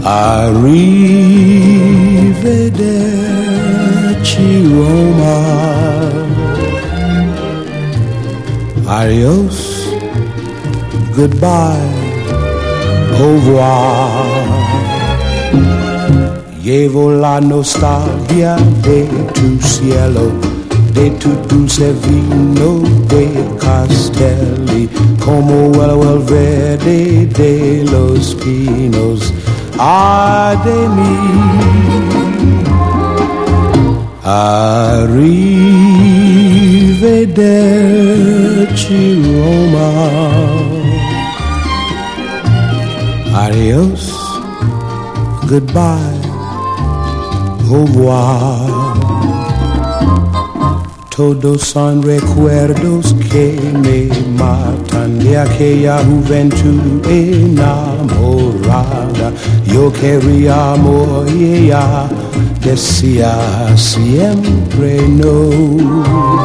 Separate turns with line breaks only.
Arrivederci Roma, adios, goodbye, au revoir. Llevo la nostalgia de tu cielo, de tu dulce vino de Castelli, como el verde de los pinos. Ay de mí, arrivederci Roma, adios, goodbye, au revoir. Todos son recuerdos que me matan de aquella juventud enamorada. Yo quería amor y ella decía siempre no.